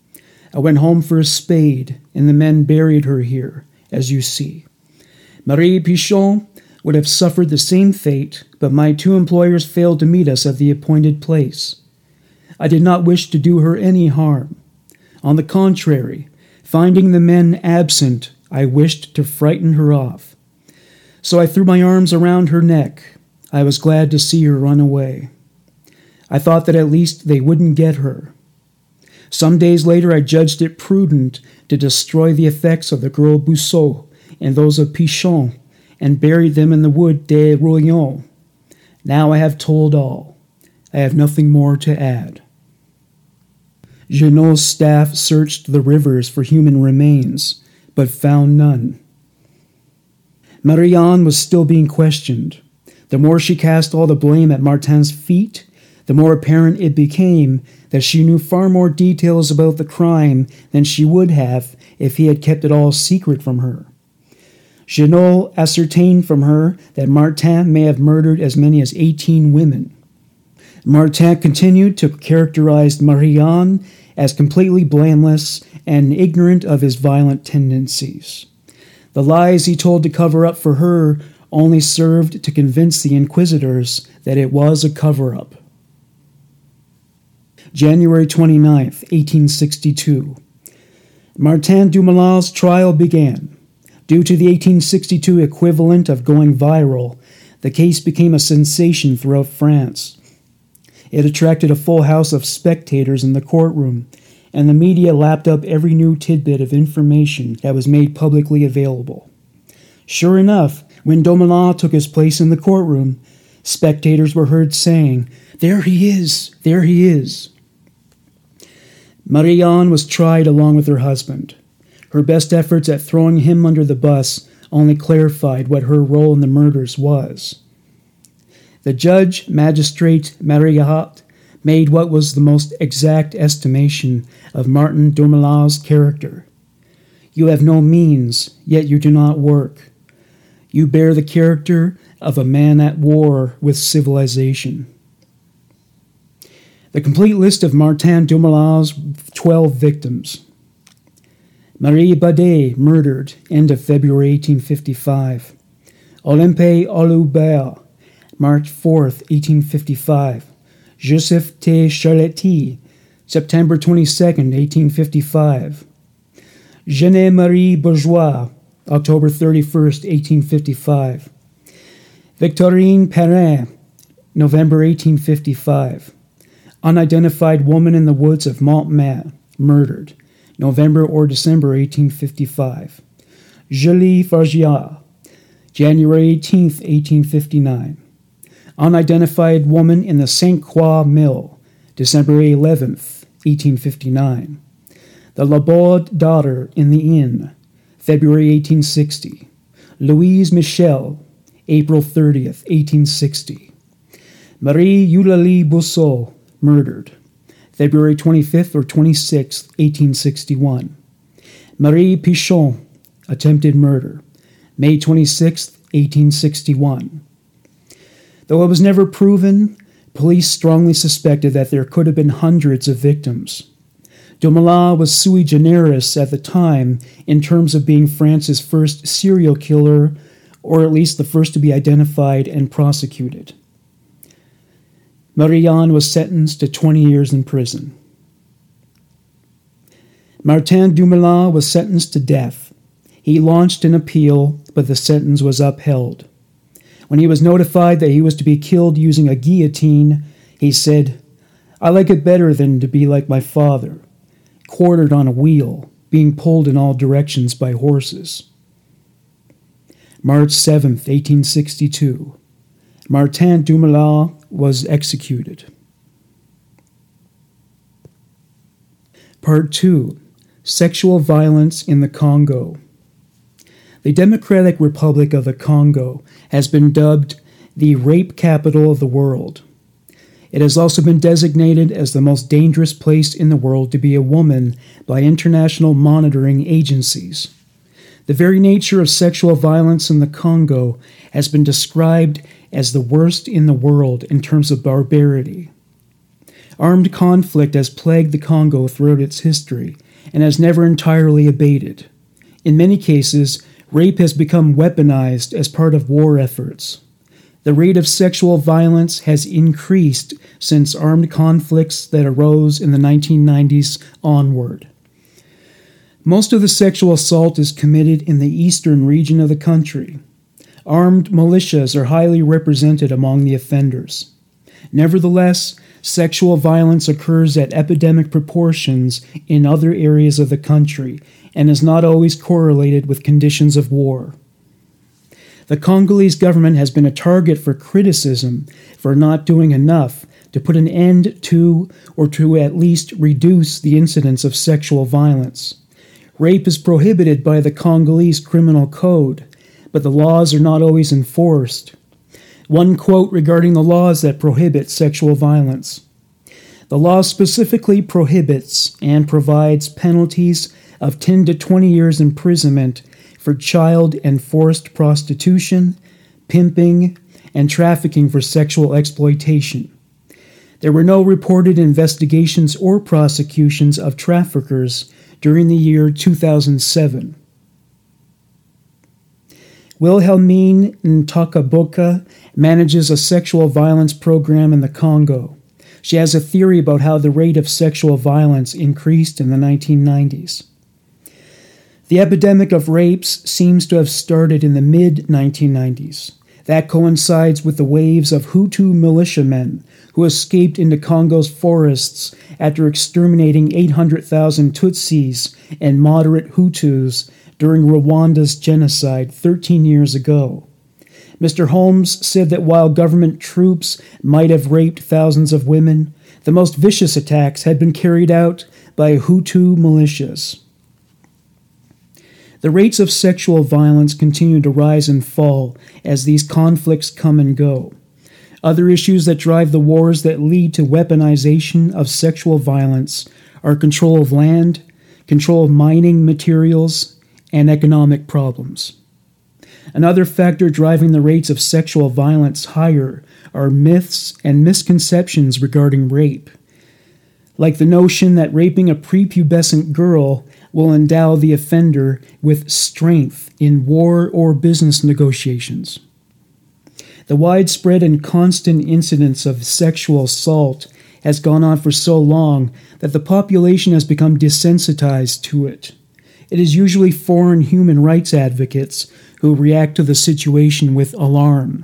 I went home for a spade, and the men buried her here, as you see. Marie Pichon would have suffered the same fate, but my two employers failed to meet us at the appointed place. I did not wish to do her any harm. On the contrary, finding the men absent, I wished to frighten her off. So I threw my arms around her neck. I was glad to see her run away. I thought that at least they wouldn't get her. Some days later I judged it prudent to destroy the effects of the girl Busseau and those of Pichon, and buried them in the wood des Rouillons. Now I have told all. I have nothing more to add. Jeannot's staff searched the rivers for human remains, but found none. Marie-Anne was still being questioned. The more she cast all the blame at Martin's feet, the more apparent it became that she knew far more details about the crime than she would have if he had kept it all secret from her. Jeannot ascertained from her that Martin may have murdered as many as eighteen women. Martin continued to characterize Marie-Anne as completely blameless and ignorant of his violent tendencies. The lies he told to cover up for her only served to convince the inquisitors that it was a cover-up. January twenty-ninth, eighteen sixty-two. Martin Dumoulin' trial began. Due to the eighteen sixty-two equivalent of going viral, the case became a sensation throughout France. It attracted a full house of spectators in the courtroom, and the media lapped up every new tidbit of information that was made publicly available. Sure enough, when Dumoulin took his place in the courtroom, spectators were heard saying, "There he is! There he is!" Marie-Anne was tried along with her husband. Her best efforts at throwing him under the bus only clarified what her role in the murders was. The judge, magistrate Marihat, made what was the most exact estimation of Martin Dumoulin's character. You have no means, yet you do not work. You bear the character of a man at war with civilization. The complete list of Martin Dumoulin's twelve victims. Marie Badet, murdered, end of February eighteen fifty-five. Olympe Aulubert, March fourth, eighteen fifty-five. Joseph T. Charletti, September twenty-second, eighteen fifty-five. Jeanne Marie Bourgeois, October thirty-first, eighteen fifty-five. Victorine Perrin, November eighteen fifty-five. Unidentified woman in the woods of Montmartre, murdered, November or December eighteen fifty-five. Julie Fargiat, January eighteenth, eighteen fifty-nine. Unidentified woman in the Saint Croix Mill, December eleventh, eighteen fifty-nine. The Laborde daughter in the inn, February eighteen sixty. Louise Michel, April thirtieth, eighteen sixty. Marie Eulalie Busseau, murdered, February twenty-fifth or twenty-sixth, eighteen sixty-one. Marie Pichon, attempted murder, May twenty-sixth, eighteen sixty-one. Though it was never proven, police strongly suspected that there could have been hundreds of victims. Dumoulin was sui generis at the time in terms of being France's first serial killer, or at least the first to be identified and prosecuted. Marie-Anne was sentenced to twenty years in prison. Martin Dumoulin was sentenced to death. He launched an appeal, but the sentence was upheld. When he was notified that he was to be killed using a guillotine, he said, "I like it better than to be like my father, quartered on a wheel, being pulled in all directions by horses." March seventh, eighteen sixty-two. Martin Dumoulin was executed. Part two. Sexual Violence in the Congo. The Democratic Republic of the Congo has been dubbed the rape capital of the world. It has also been designated as the most dangerous place in the world to be a woman by international monitoring agencies. The very nature of sexual violence in the Congo has been described as the worst in the world in terms of barbarity. Armed conflict has plagued the Congo throughout its history and has never entirely abated. In many cases, rape has become weaponized as part of war efforts. The rate of sexual violence has increased since armed conflicts that arose in the nineteen nineties onward. Most of the sexual assault is committed in the eastern region of the country. Armed militias are highly represented among the offenders. Nevertheless, sexual violence occurs at epidemic proportions in other areas of the country and is not always correlated with conditions of war. The Congolese government has been a target for criticism for not doing enough to put an end to or to at least reduce the incidence of sexual violence. Rape is prohibited by the Congolese Criminal Code, but the laws are not always enforced. One quote regarding the laws that prohibit sexual violence. The law specifically prohibits and provides penalties of ten to twenty years imprisonment for child and forced prostitution, pimping, and trafficking for sexual exploitation. There were no reported investigations or prosecutions of traffickers during the year two thousand seven. Wilhelmine Ntakaboka manages a sexual violence program in the Congo. She has a theory about how the rate of sexual violence increased in the nineteen nineties. The epidemic of rapes seems to have started in the mid nineteen nineties. That coincides with the waves of Hutu militiamen who escaped into Congo's forests after exterminating eight hundred thousand Tutsis and moderate Hutus during Rwanda's genocide thirteen years ago. Mister Holmes said that while government troops might have raped thousands of women, the most vicious attacks had been carried out by Hutu militias. The rates of sexual violence continue to rise and fall as these conflicts come and go. Other issues that drive the wars that lead to weaponization of sexual violence are control of land, control of mining materials, and economic problems. Another factor driving the rates of sexual violence higher are myths and misconceptions regarding rape, like the notion that raping a prepubescent girl will endow the offender with strength in war or business negotiations. The widespread and constant incidence of sexual assault has gone on for so long that the population has become desensitized to it. It is usually foreign human rights advocates who react to the situation with alarm.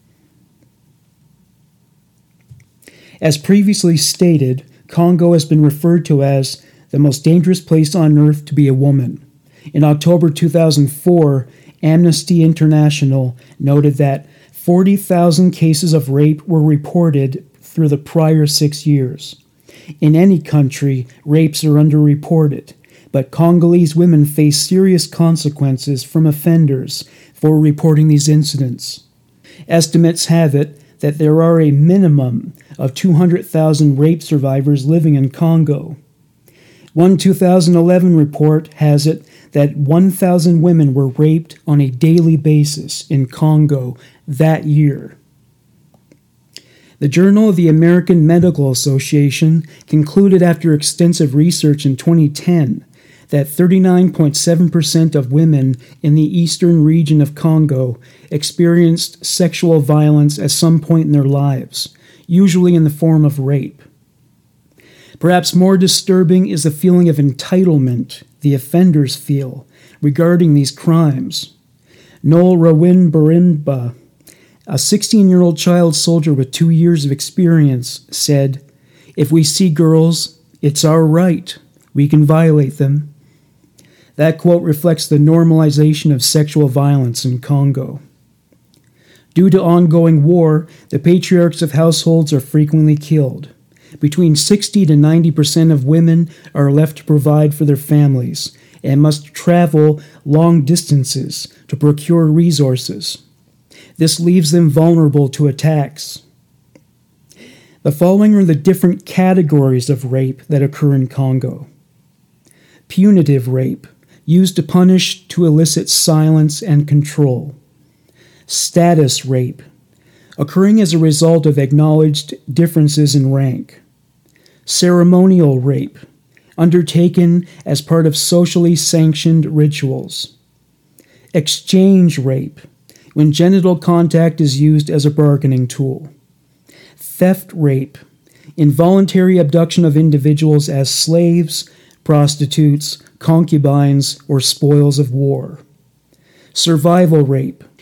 As previously stated, Congo has been referred to as the most dangerous place on earth to be a woman. In October two thousand four, Amnesty International noted that forty thousand cases of rape were reported through the prior six years. In any country, rapes are underreported, but Congolese women face serious consequences from offenders for reporting these incidents. Estimates have it that there are a minimum of two hundred thousand rape survivors living in Congo. One two thousand eleven report has it that one thousand women were raped on a daily basis in Congo that year. The Journal of the American Medical Association concluded after extensive research in twenty ten that thirty-nine point seven percent of women in the eastern region of Congo experienced sexual violence at some point in their lives, usually in the form of rape. Perhaps more disturbing is the feeling of entitlement the offenders feel regarding these crimes. Noel Rawin-Barimba, a sixteen-year-old child soldier with two years of experience, said, "If we see girls, it's our right. We can violate them." That quote reflects the normalization of sexual violence in Congo. Due to ongoing war, the patriarchs of households are frequently killed. Between sixty to ninety percent of women are left to provide for their families and must travel long distances to procure resources. This leaves them vulnerable to attacks. The following are the different categories of rape that occur in Congo. Punitive rape, used to punish to elicit silence and control. Status rape, occurring as a result of acknowledged differences in rank. Ceremonial rape, undertaken as part of socially sanctioned rituals. Exchange rape, when genital contact is used as a bargaining tool. Theft rape, involuntary abduction of individuals as slaves, prostitutes, concubines, or spoils of war. Survival rape,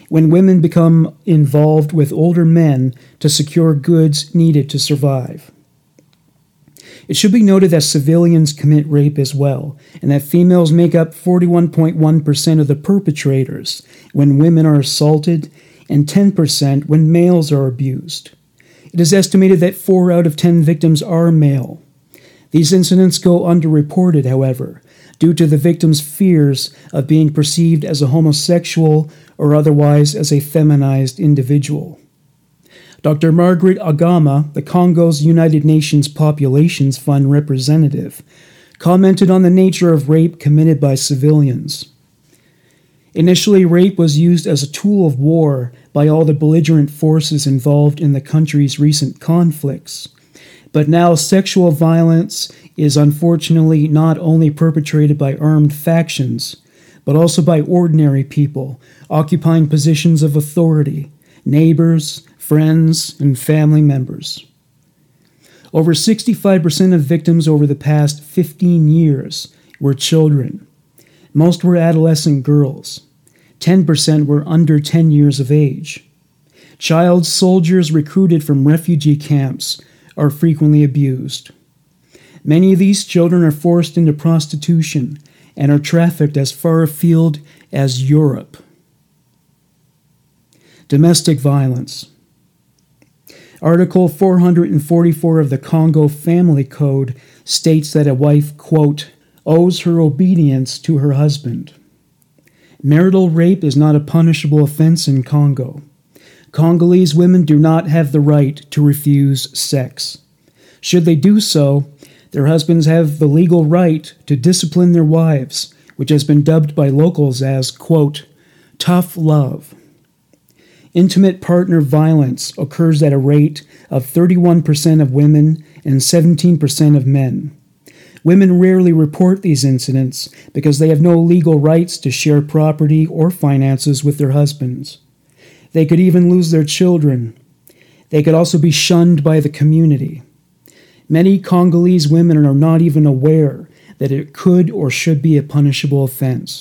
when women become involved with older men to secure goods needed to survive. It should be noted that civilians commit rape as well, and that females make up forty-one point one percent of the perpetrators when women are assaulted, and ten percent when males are abused. It is estimated that four out of ten victims are male. These incidents go underreported, however, due to the victim's fears of being perceived as a homosexual or otherwise as a feminized individual. Doctor Margaret Agama, the Congo's United Nations Populations Fund representative, commented on the nature of rape committed by civilians. Initially, rape was used as a tool of war by all the belligerent forces involved in the country's recent conflicts. But now sexual violence is unfortunately not only perpetrated by armed factions, but also by ordinary people occupying positions of authority, neighbors, friends, and family members. Over sixty-five percent of victims over the past fifteen years were children. Most were adolescent girls. ten percent were under ten years of age. Child soldiers recruited from refugee camps are frequently abused. Many of these children are forced into prostitution and are trafficked as far afield as Europe. Domestic violence. Article four hundred forty-four of the Congo Family Code states that a wife, quote, owes her obedience to her husband. Marital rape is not a punishable offense in Congo. Congolese women do not have the right to refuse sex. Should they do so, their husbands have the legal right to discipline their wives, which has been dubbed by locals as, quote, tough love. Intimate partner violence occurs at a rate of thirty-one percent of women and seventeen percent of men. Women rarely report these incidents because they have no legal rights to share property or finances with their husbands. They could even lose their children. They could also be shunned by the community. Many Congolese women are not even aware that it could or should be a punishable offense.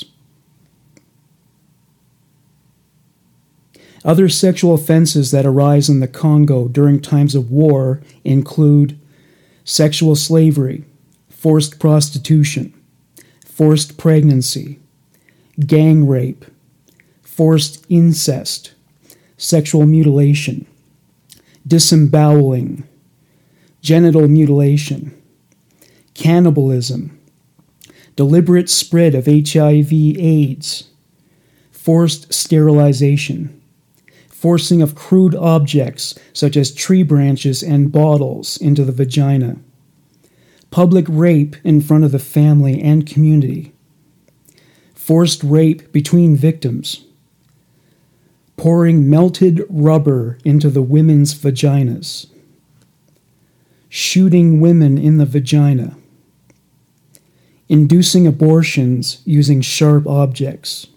Other sexual offenses that arise in the Congo during times of war include sexual slavery, forced prostitution, forced pregnancy, gang rape, forced incest, sexual mutilation, disemboweling, genital mutilation, cannibalism, deliberate spread of H I V AIDS, forced sterilization, forcing of crude objects such as tree branches and bottles into the vagina, public rape in front of the family and community, forced rape between victims, pouring melted rubber into the women's vaginas, shooting women in the vagina, inducing abortions using sharp objects.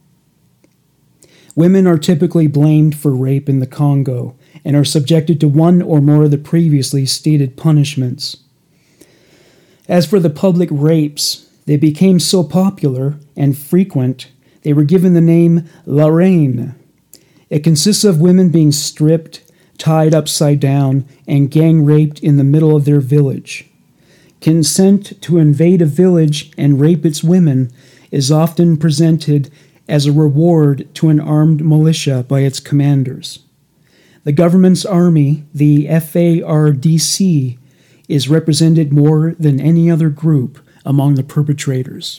Women are typically blamed for rape in the Congo and are subjected to one or more of the previously stated punishments. As for the public rapes, they became so popular and frequent, they were given the name La Reine. It consists of women being stripped, tied upside down, and gang raped in the middle of their village. Consent to invade a village and rape its women is often presented as a reward to an armed militia by its commanders. The government's army, the F A R D C, is represented more than any other group among the perpetrators.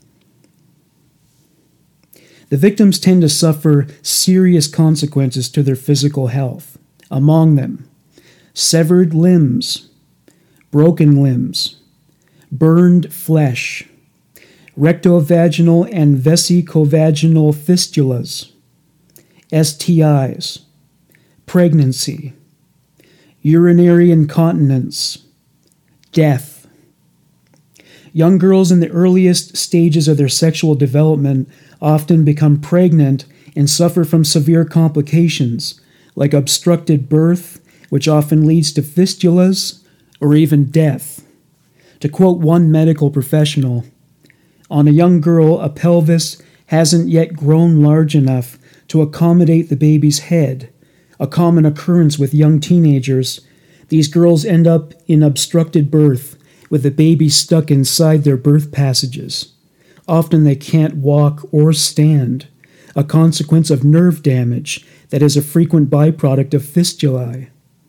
The victims tend to suffer serious consequences to their physical health. Among them, severed limbs, broken limbs, burned flesh, rectovaginal and vesicovaginal fistulas, S T Is, pregnancy, urinary incontinence, death. Young girls in the earliest stages of their sexual development often become pregnant and suffer from severe complications like obstructed birth, which often leads to fistulas or even death. To quote one medical professional, on a young girl, a pelvis hasn't yet grown large enough to accommodate the baby's head, a common occurrence with young teenagers. These girls end up in obstructed birth, with the baby stuck inside their birth passages. Often they can't walk or stand, a consequence of nerve damage that is a frequent byproduct of fistulae.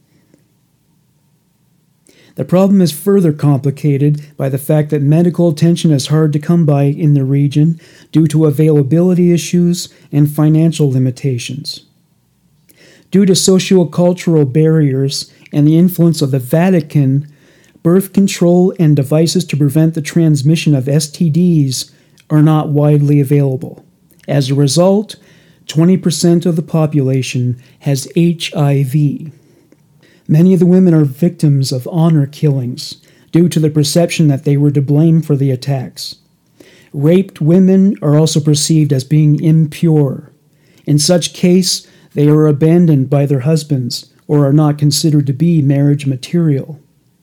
The problem is further complicated by the fact that medical attention is hard to come by in the region due to availability issues and financial limitations. Due to sociocultural barriers and the influence of the Vatican, birth control and devices to prevent the transmission of S T Ds are not widely available. As a result, twenty percent of the population has H I V. Many of the women are victims of honor killings due to the perception that they were to blame for the attacks. Raped women are also perceived as being impure. In such case, they are abandoned by their husbands or are not considered to be marriage material.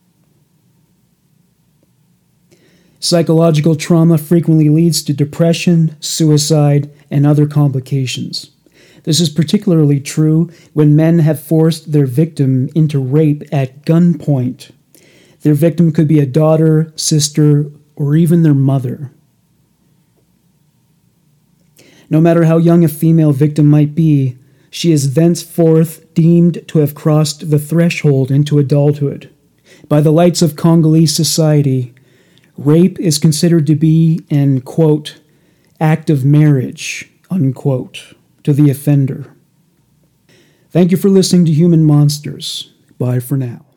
Psychological trauma frequently leads to depression, suicide, and other complications. This is particularly true when men have forced their victim into rape at gunpoint. Their victim could be a daughter, sister, or even their mother. No matter how young a female victim might be, she is thenceforth deemed to have crossed the threshold into adulthood. By the lights of Congolese society, rape is considered to be an, quote, act of marriage, unquote, to the offender. Thank you for listening to Human Monsters. Bye for now.